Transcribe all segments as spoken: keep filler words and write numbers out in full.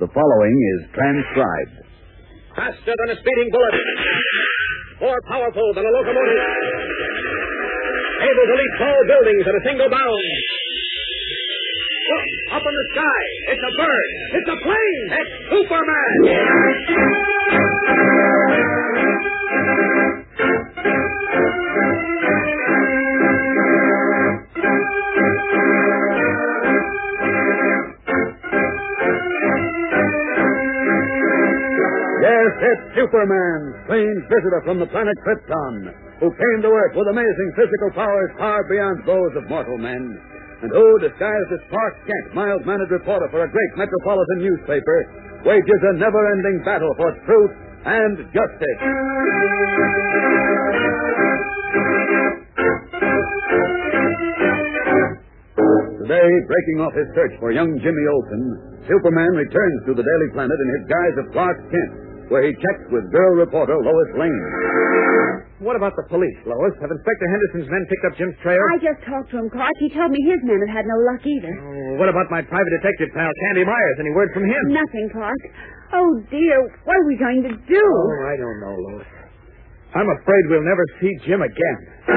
The following is transcribed. Faster than a speeding bullet. More powerful than a locomotive. Able to leap tall buildings at a single bound. Look, up in the sky. It's a bird. It's a plane. It's Superman. Yes, it's Superman, strange visitor from the planet Krypton, who came to Earth with amazing physical powers far beyond those of mortal men, and who, disguised as Clark Kent, mild-mannered reporter for a great metropolitan newspaper, wages a never-ending battle for truth and justice. Today, breaking off his search for young Jimmy Olsen, Superman returns to the Daily Planet in his guise of Clark Kent, where he checks with girl reporter Lois Lane. What about the police, Lois? Have Inspector Henderson's men picked up Jim's trail? I just talked to him, Clark. He told me his men have had no luck either. Oh, what about my private detective pal, Candy Myers? Any word from him? Nothing, Clark. Oh, dear. What are we going to do? Oh, I don't know, Lois. I'm afraid we'll never see Jim again.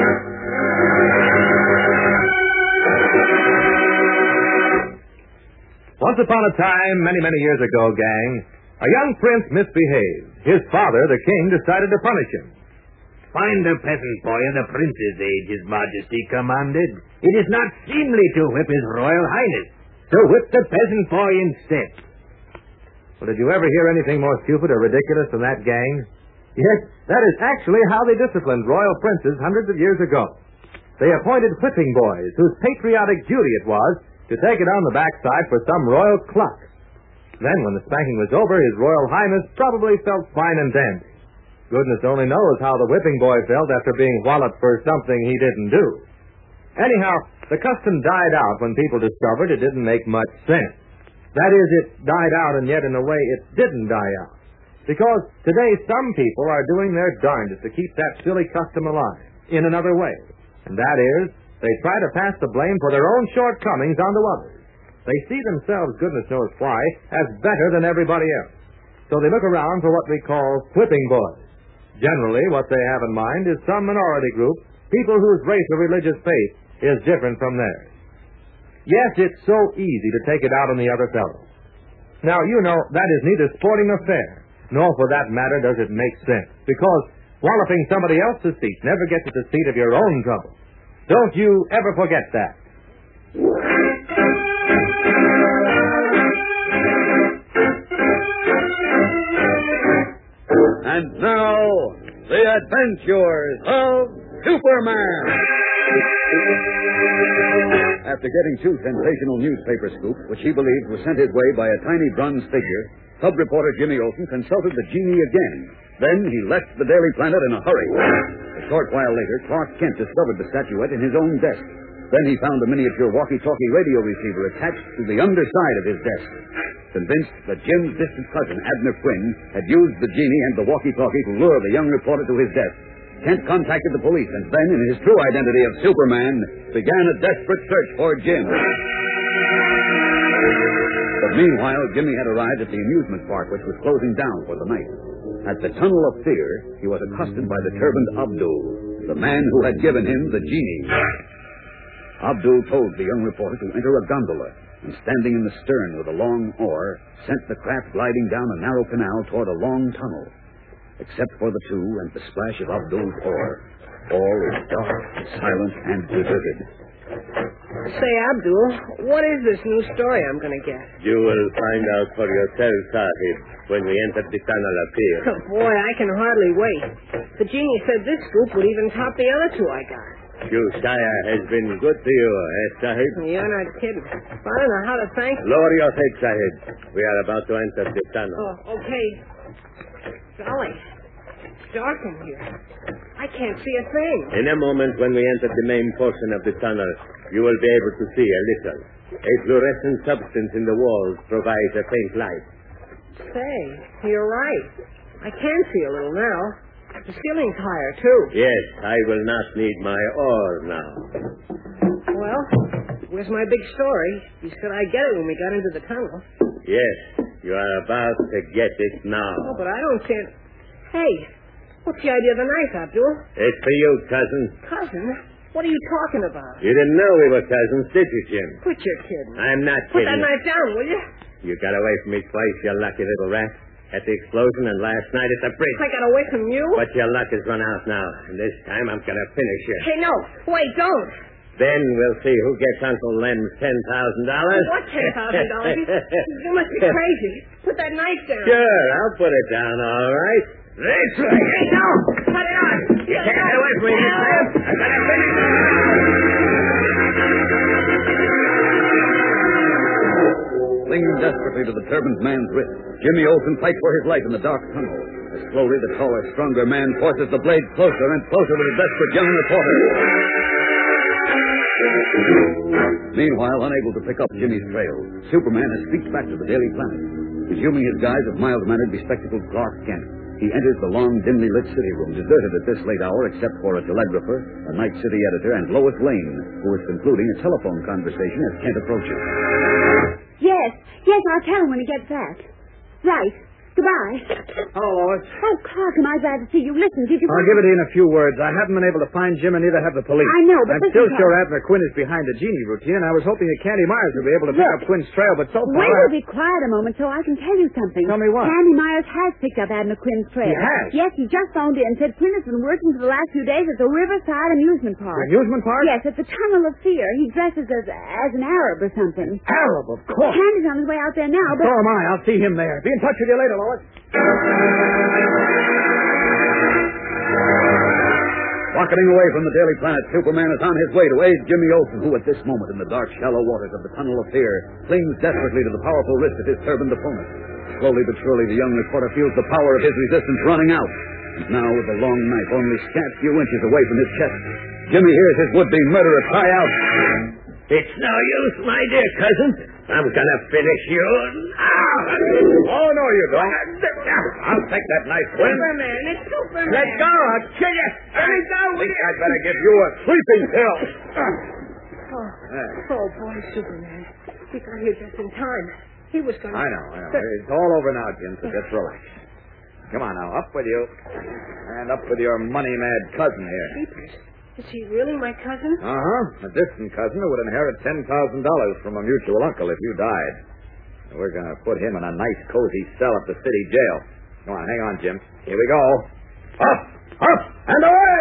Once upon a time, many, many years ago, gang, a young prince misbehaved. His father, the king, decided to punish him. Find the peasant boy of the prince's age, His Majesty commanded. It is not seemly to whip His Royal Highness. So whip the peasant boy instead. Well, did you ever hear anything more stupid or ridiculous than that, gang? Yes, that is actually how they disciplined royal princes hundreds of years ago. They appointed whipping boys, whose patriotic duty it was to take it on the backside for some royal cluck. Then, when the spanking was over, His Royal Highness probably felt fine and dandy. Goodness only knows how the whipping boy felt after being walloped for something he didn't do. Anyhow, the custom died out when people discovered it didn't make much sense. That is, it died out, and yet in a way it didn't die out. Because today some people are doing their darndest to keep that silly custom alive in another way. And that is, they try to pass the blame for their own shortcomings onto others. They see themselves, goodness knows why, as better than everybody else. So they look around for what we call whipping boys. Generally, what they have in mind is some minority group, people whose race or religious faith is different from theirs. Yes, it's so easy to take it out on the other fellow. Now, you know, that is neither sporting nor fair, nor for that matter does it make sense, because walloping somebody else's seat never gets at the seat of your own trouble. Don't you ever forget that. And now, the adventures of Superman. After getting two sensational newspaper scoops, which he believed were sent his way by a tiny bronze figure, Cub reporter Jimmy Olsen consulted the genie again. Then he left the Daily Planet in a hurry. A short while later, Clark Kent discovered the statuette in his own desk. Then he found a miniature walkie-talkie radio receiver attached to the underside of his desk. Convinced that Jim's distant cousin, Abner Quinn, had used the genie and the walkie-talkie to lure the young reporter to his desk, Kent contacted the police and then, in his true identity of Superman, began a desperate search for Jim. But meanwhile, Jimmy had arrived at the amusement park, which was closing down for the night. At the Tunnel of Fear, he was accosted by the turbaned Abdul, the man who had given him the genie. Abdul told the young reporter to enter a gondola, and standing in the stern with a long oar, sent the craft gliding down a narrow canal toward a long tunnel. Except for the two and the splash of Abdul's oar, all is dark, silent, and deserted. Say, Abdul, what is this new story I'm going to get? You will find out for yourself, Sahib, when we enter the tunnel of fear. Oh, boy, I can hardly wait. The genie said this scoop would even top the other two I got. Josiah has been good to you, eh, Sahib? You're not kidding. I don't know how to thank you. Lower your head, Sahib. We are about to enter the tunnel. Oh, okay. Golly, it's dark in here. I can't see a thing. In a moment, when we enter the main portion of the tunnel, you will be able to see a little. A fluorescent substance in the walls provides a faint light. Say, you're right. I can see a little now. The ceiling's higher, too. Yes, I will not need my oar now. Well, where's my big story? You said I'd get it when we got into the tunnel. Yes, You are about to get it now. Oh, but I don't see it. Hey, what's the idea of the knife, Abdul? It's for you, cousin. Cousin? What are you talking about? You didn't know we were cousins, did you, Jim? Quit your kidding. I'm not Put kidding. that knife down, will you? You got away from me twice, you lucky little rat. At the explosion and last night at the bridge. I got away from you? But your luck has run out now. And this time I'm going to finish you. Hey, no. Wait, don't. Then we'll see who gets Uncle Lem's ten thousand dollars. What ten thousand dollars? You must be crazy. Put that knife down. Sure, I'll put it down, all right. This way. Hey, no. Put it on. You can't get away from me, Miss Lamb. I'm going to finish you. Clinging desperately to the turbaned man's wrist, Jimmy Olsen fights for his life in the dark tunnel. As slowly, the taller, stronger man forces the blade closer and closer to the desperate young reporter. Meanwhile, unable to pick up Jimmy's trail, Superman has streaked back to the Daily Planet. Resuming his guise of mild-mannered, bespectacled Clark Kent, he enters the long, dimly lit city room, deserted at this late hour except for a telegrapher, a night city editor, and Lois Lane, who is concluding a telephone conversation as Kent approaches. Yes, yes, I'll tell him when he gets back. Right. Goodbye. Hello, Lois. Oh, Clark, am I glad to see you. Listen, did you... I'll give it in a few words. I haven't been able to find Jim, and neither have the police. I know, but I'm listen, still Clark. sure Abner Quinn is behind the genie routine, and I was hoping that Candy Myers would be able to pick Look, up Quinn's trail, but so far... Wait till be quiet a moment so I can tell you something. Tell me what? Candy Myers has picked up Abner Quinn's trail. He has? Yes, he just phoned in and said Quinn has been working for the last few days at the Riverside Amusement Park. The amusement park? Yes, at the Tunnel of Fear. He dresses as, as an Arab or something. Arab, of course. Candy's on his way out there now, So but... am I. I'll see him there. Be in touch with you later, Lois. Rocketing away from the Daily Planet, Superman is on his way to aid Jimmy Olsen, who at this moment in the dark, shallow waters of the Tunnel of Fear clings desperately to the powerful wrist of his turbaned opponent. Slowly but surely, the young reporter feels the power of his resistance running out. And now, with the long knife only scant few inches away from his chest, Jimmy hears his would-be murderer cry out. It's no use, my dear cousin. I'm going to finish you now. Oh, no, you don't. I'll take that knife, Quinn. Superman, it's Superman. Let go. I'll kill you. Let me go. I think I'd better give you a sleeping pill. Oh, oh, boy, Superman. He got here just in time. He was going to... I know, I know. It's all over now, Jim, so just relax. Come on now, up with you. And up with your money-mad cousin here. Jeepers. Is he really my cousin? Uh-huh. A distant cousin who would inherit ten thousand dollars from a mutual uncle if you died. We're going to put him in a nice, cozy cell at the city jail. Come on, hang on, Jim. Here we go. Up, up, and away!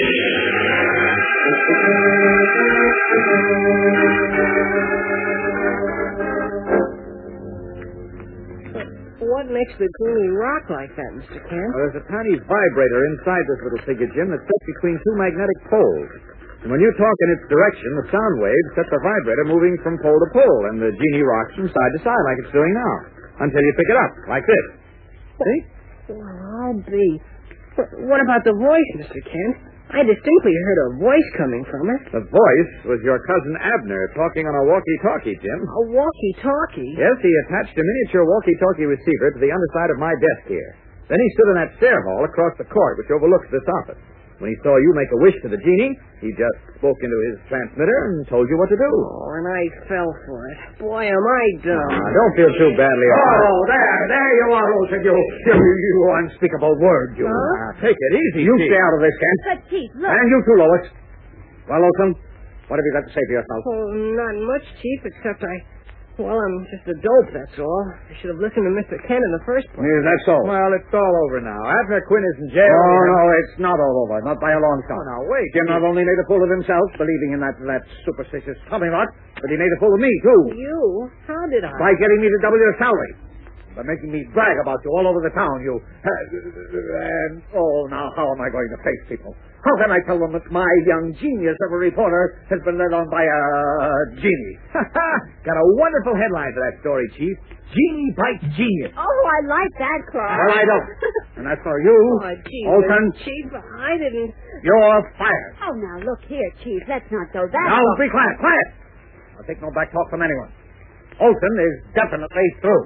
What makes the gloomy rock like that, Mister Kent? Well, there's a tiny vibrator inside this little figure, Jim, that's set between two magnetic poles. And when you talk in its direction, the sound waves set the vibrator moving from pole to pole, and the genie rocks from side to side like it's doing now, until you pick it up, like this. See? Well, I'll be. What about the voice, Mister Kent? I distinctly heard a voice coming from it. The voice was your cousin Abner talking on a walkie-talkie, Jim. A walkie-talkie? Yes, he attached a miniature walkie-talkie receiver to the underside of my desk here. Then he stood in that stair hall across the court, which overlooks this office. When he saw you make a wish to the genie, he just spoke into his transmitter and told you what to do. Oh, and I fell for it. Boy, am I dumb. Now, don't feel too badly about it. Oh, there, there you are, Olsen. You, you, you unspeakable word, you. Huh? Now, take it easy, You Chief. stay out of this, Kent. But, Chief, look. And you too, Lois. Well, Olsen, what have you got to say for yourself? Oh, not much, Chief, except I... Well, I'm just a dope, that's all. I should have listened to Mister Kent in the first place. Is that so? Well, it's all over now. Abner Quinn is in jail. Oh, no, it's not all over. Not by a long shot. Oh, now, wait. Jim not only made a fool of himself, believing in that, that superstitious Tommy lot, but he made a fool of me, too. You? How did I? By getting me to double your salary. By making me brag about you all over the town, you... And, oh, now, how am I going to face people? How can I tell them that my young genius of a reporter has been led on by a genie? Got a wonderful headline for that story, Chief. Genie bites genius. Oh, I like that, Clark. Well, I don't. And as for you, Oh, gee, Olsen, Chief, I didn't... you're fired. Oh, now, look here, Chief. Let's not go that Now, far. be quiet, quiet. I'll take no back talk from anyone. Olsen is definitely through.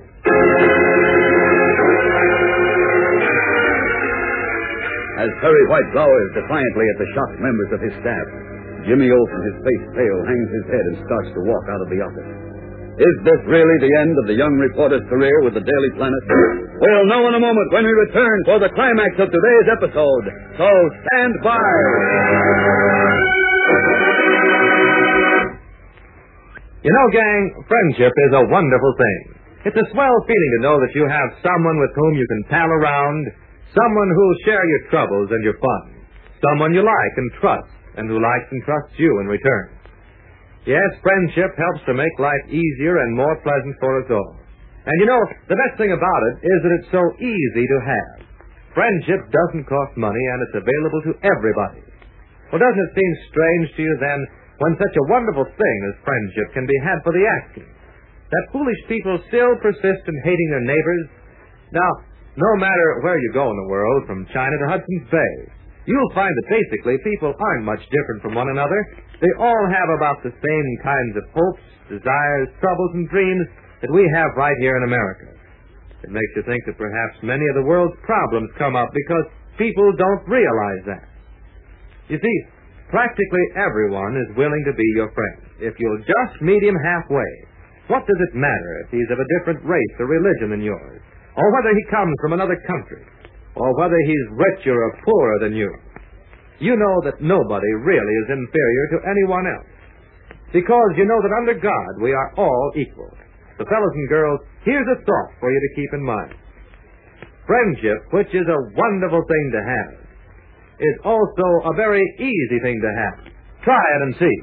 As Perry White glowers defiantly at the shocked members of his staff, Jimmy Olsen, his face pale, hangs his head and starts to walk out of the office. Is this really the end of the young reporter's career with the Daily Planet? We'll know in a moment when we return for the climax of today's episode. So stand by. You know, gang, friendship is a wonderful thing. It's a swell feeling to know that you have someone with whom you can pal around, someone who'll share your troubles and your fun, someone you like and trust, and who likes and trusts you in return. Yes, friendship helps to make life easier and more pleasant for us all. And you know, the best thing about it is that it's so easy to have. Friendship doesn't cost money, and it's available to everybody. Well, doesn't it seem strange to you, then, when such a wonderful thing as friendship can be had for the asking, that foolish people still persist in hating their neighbors? Now, no matter where you go in the world, from China to Hudson's Bay, you'll find that basically people aren't much different from one another. They all have about the same kinds of hopes, desires, troubles, and dreams that we have right here in America. It makes you think that perhaps many of the world's problems come up because people don't realize that. You see, practically everyone is willing to be your friend if you'll just meet him halfway. What does it matter if he's of a different race or religion than yours, or whether he comes from another country, or whether he's richer or poorer than you? You know that nobody really is inferior to anyone else, because you know that under God we are all equal. So, fellows and girls, here's a thought for you to keep in mind. Friendship, which is a wonderful thing to have, is also a very easy thing to have. Try it and see.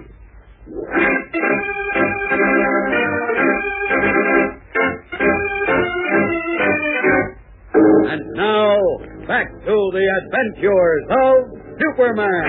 And now, back to the adventures of Superman.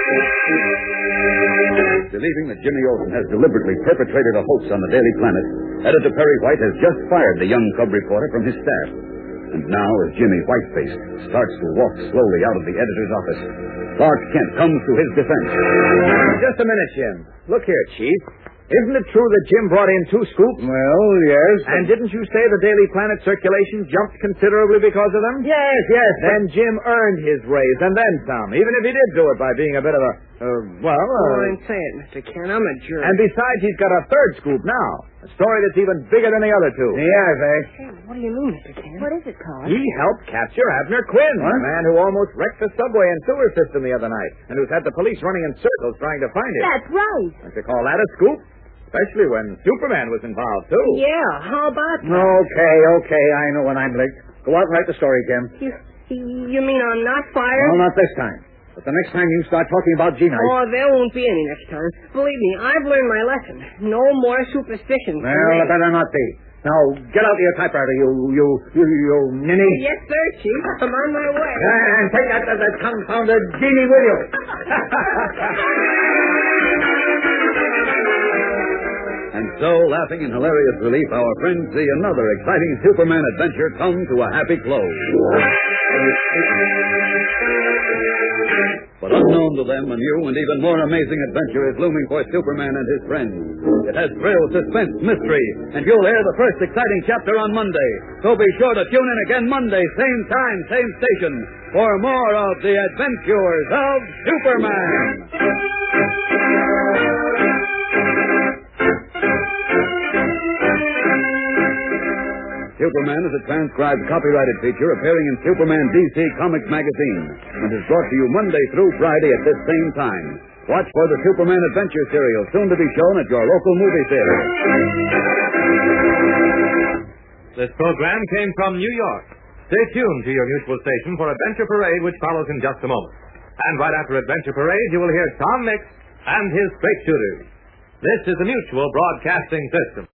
Believing that Jimmy Olsen has deliberately perpetrated a hoax on the Daily Planet, Editor Perry White has just fired the young cub reporter from his staff. And now, as Jimmy, white-faced, starts to walk slowly out of the editor's office, Clark Kent comes to his defense. Just a minute, Jim. Look here, Chief. Isn't it true that Jim brought in two scoops? Well, yes. And didn't you say the Daily Planet circulation jumped considerably because of them? Yes, yes. Then Jim earned his raise and then some, even if he did do it by being a bit of a, uh, well... Oh, Uh, I'm saying, Mister Kent, I'm a jerk. and besides, he's got a third scoop now. A story that's even bigger than the other two. Yes, eh? Hey, what do you mean, Mister Kent? What is it, Clark? He helped capture Abner Quinn, What? the man who almost wrecked the subway and sewer system the other night, and who's had the police running in circles trying to find him. That's right. Don't you call that a scoop? Especially when Superman was involved, too. Yeah, how about that? Okay, okay. I know when I'm licked. Go out and write the story, Jim. You, you mean I'm not fired? Well, not this time. But the next time you start talking about Gina... Oh, there won't be any next time. Believe me, I've learned my lesson. No more superstitions. Well, it better not be. Now, get out your typewriter, you, you, you, you ninny. Yes, sir, Chief. I'm on my way. And take that, that, that confounded genie with you. And so, laughing in hilarious relief, our friends see another exciting Superman adventure come to a happy close. But unknown to them, a new and even more amazing adventure is looming for Superman and his friends. It has thrill, suspense, mystery, and you'll hear the first exciting chapter on Monday. So be sure to tune in again Monday, same time, same station, for more of the adventures of Superman. Superman is a transcribed copyrighted feature appearing in Superman D C Comics magazine and is brought to you Monday through Friday at this same time. Watch for the Superman Adventure serial, soon to be shown at your local movie theater. This program came from New York. Stay tuned to your mutual station for Adventure Parade, which follows in just a moment. And right after Adventure Parade, you will hear Tom Mix and his straight shooters. This is the Mutual Broadcasting System.